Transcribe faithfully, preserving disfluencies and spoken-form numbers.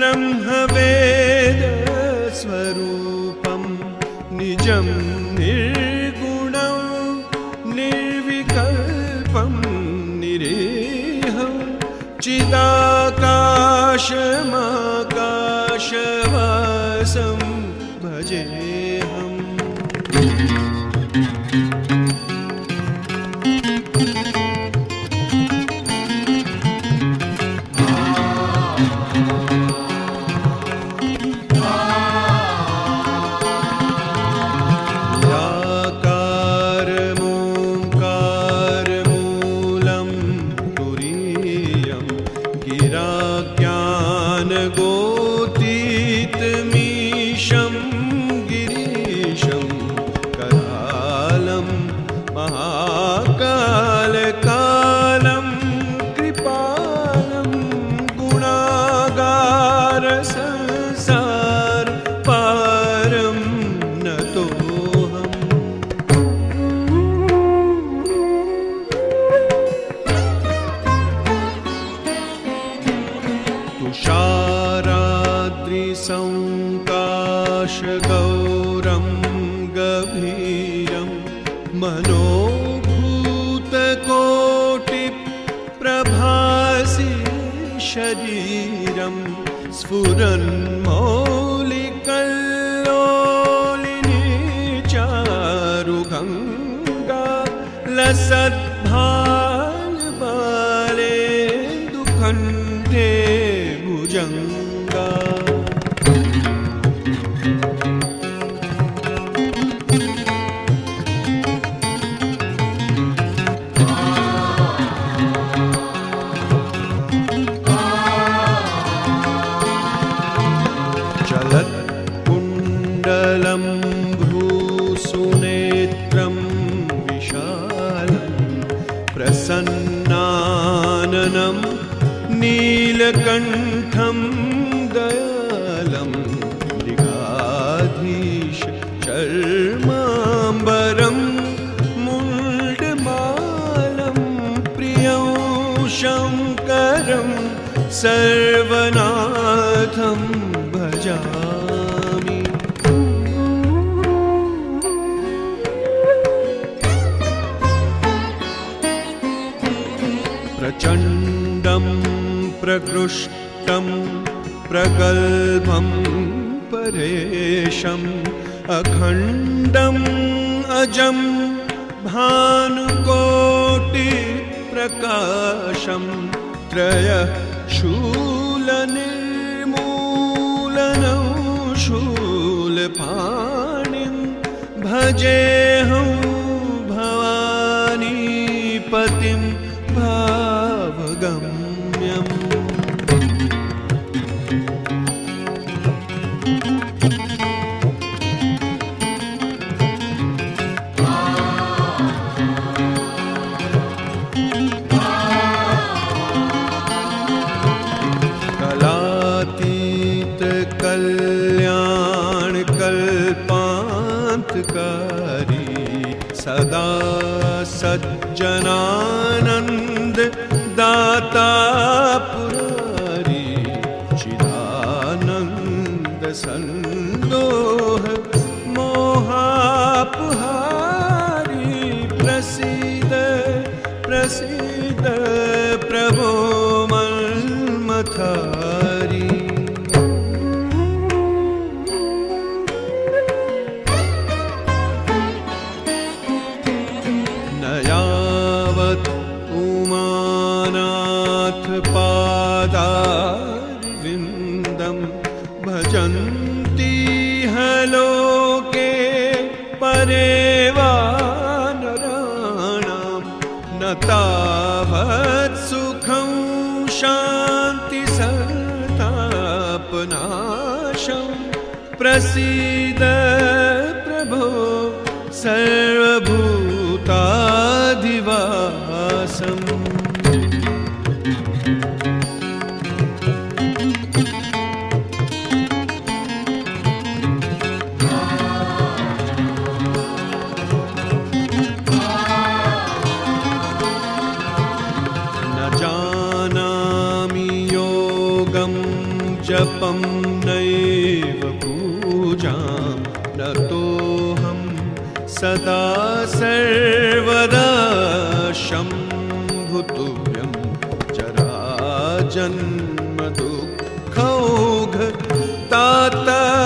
ब्रह्मवेदस्वरूपं निजं निर्गुणं निर्विकल्पं निरीहं चिदाकाशमाकाशवासं भजेऽहम्। गिराज्ञानगोतीतमीशं गिरीशं करालं महाकालकालं कृपालं गुणागारसंसार पारं नतोऽहम्। तुषाराद्रिसंकाशगौरं गभीरं मनोभूतकोटिप्रभासि शरीरं स्फुरन्मौलिकल्लोलिनी चारुगङ्गा लसद्भालबालेन्दुकण्ठे भुजङ्गा। चलत्कुण्डलं भ्रूसुनेत्रं विशालं प्रसन्नाननं नीलकण्ठं दयालं मृगाधीश चर्माम्बरं मुण्डमालं प्रियं शङ्करं सर्वनाथं भजामि। प्रचण्डं प्रकृष्टं प्रगल्भं परेशम् अखण्डम् अजं भानुकोटिप्रकाशं त्रयः शूलनिर्मूलनं शूलपाणिं भजेऽहं भवानीपतिं भावगम्यम्। कल्याण कल्पान्तकारी सदा सज्जनानंद दाता पुरारी चिदानंद संदोह मोहापहारी प्रसीद प्रसीद प्रभो मन्मथारी। पादारविन्दं भजन्ति लोके परे वा नराणां न तावत् सुखं शान्ति संतापनाशं प्रसीद प्रभो सर्वभूताधिवासम्। जपं न तोऽहं सदा सर्वदा शम्भु तुभ्यं जराजन्म दुःखौघ तात